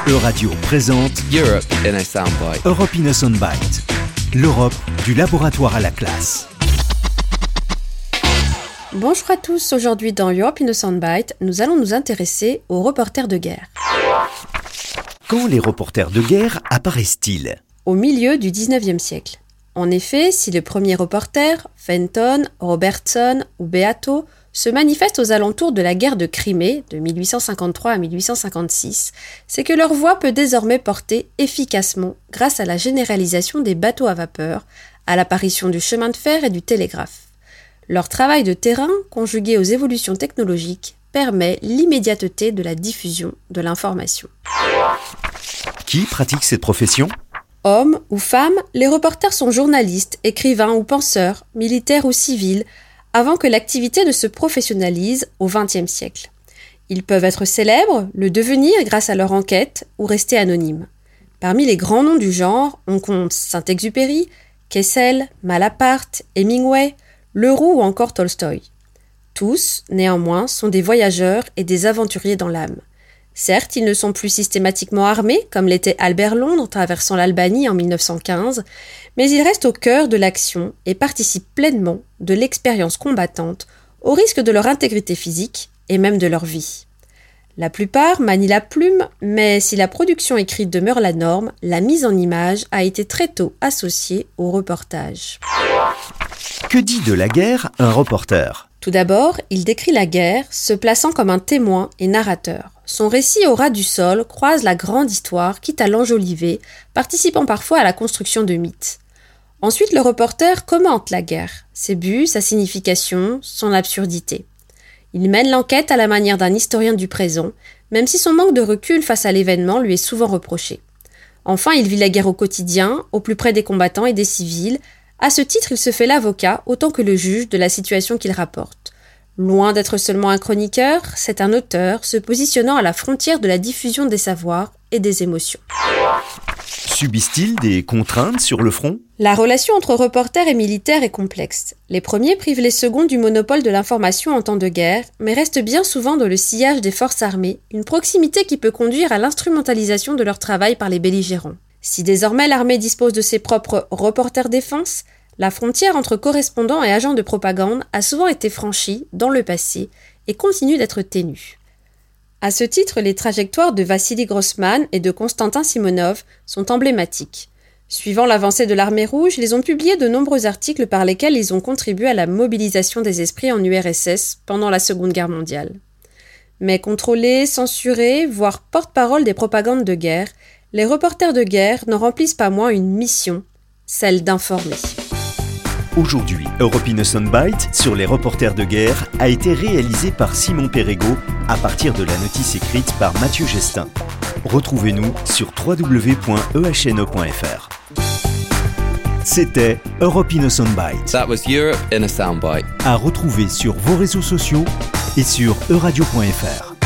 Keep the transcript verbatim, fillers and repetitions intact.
Euradio présente Europe in a Soundbite. Europe in a Soundbite. L'Europe du laboratoire à la classe. Bonjour à tous, aujourd'hui dans Europe in a Soundbite, nous allons nous intéresser aux reporters de guerre. Quand les reporters de guerre apparaissent-ils ? Au milieu du dix-neuvième siècle. En effet, si le premier reporter, Fenton, Robertson ou Beato, se manifestent aux alentours de la guerre de Crimée, de mille huit cent cinquante-trois à mille huit cent cinquante-six, c'est que leur voix peut désormais porter efficacement grâce à la généralisation des bateaux à vapeur, à l'apparition du chemin de fer et du télégraphe. Leur travail de terrain, conjugué aux évolutions technologiques, permet l'immédiateté de la diffusion de l'information. Qui pratique cette profession ? Hommes ou femmes, les reporters sont journalistes, écrivains ou penseurs, militaires ou civils, avant que l'activité ne se professionnalise au vingtième siècle. Ils peuvent être célèbres, le devenir grâce à leur enquête ou rester anonymes. Parmi les grands noms du genre, on compte Saint-Exupéry, Kessel, Malaparte, Hemingway, Leroux ou encore Tolstoï. Tous, néanmoins, sont des voyageurs et des aventuriers dans l'âme. Certes, ils ne sont plus systématiquement armés, comme l'était Albert Londres traversant l'Albanie en mille neuf cent quinze, mais ils restent au cœur de l'action et participent pleinement de l'expérience combattante, au risque de leur intégrité physique et même de leur vie. La plupart manient la plume, mais si la production écrite demeure la norme, la mise en image a été très tôt associée au reportage. Que dit de la guerre un reporter ? Tout d'abord, il décrit la guerre, se plaçant comme un témoin et narrateur. Son récit au ras du sol croise la grande histoire, quitte à l'enjoliver, participant parfois à la construction de mythes. Ensuite, le reporter commente la guerre, ses buts, sa signification, son absurdité. Il mène l'enquête à la manière d'un historien du présent, même si son manque de recul face à l'événement lui est souvent reproché. Enfin, il vit la guerre au quotidien, au plus près des combattants et des civils. À ce titre, il se fait l'avocat autant que le juge de la situation qu'il rapporte. Loin d'être seulement un chroniqueur, c'est un auteur se positionnant à la frontière de la diffusion des savoirs et des émotions. Subissent-ils des contraintes sur le front ? La relation entre reporters et militaires est complexe. Les premiers privent les seconds du monopole de l'information en temps de guerre, mais restent bien souvent dans le sillage des forces armées, une proximité qui peut conduire à l'instrumentalisation de leur travail par les belligérants. Si désormais l'armée dispose de ses propres reporters défense, la frontière entre correspondants et agents de propagande a souvent été franchie dans le passé et continue d'être ténue. À ce titre, les trajectoires de Vassili Grossman et de Konstantin Simonov sont emblématiques. Suivant l'avancée de l'armée rouge, ils ont publié de nombreux articles par lesquels ils ont contribué à la mobilisation des esprits en U R S S pendant la Seconde Guerre mondiale. Mais contrôlés, censurés, voire porte-parole des propagandes de guerre, les reporters de guerre n'en remplissent pas moins une mission, celle d'informer. Aujourd'hui, Europe in a Soundbite sur les reporters de guerre a été réalisé par Simon Perregaux à partir de la notice écrite par Mathieu Gestin. Retrouvez-nous sur w w w point e h n o point f r. C'était Europe in a Soundbite. That was Europe in a Soundbite. À retrouver sur vos réseaux sociaux et sur euradio point f r.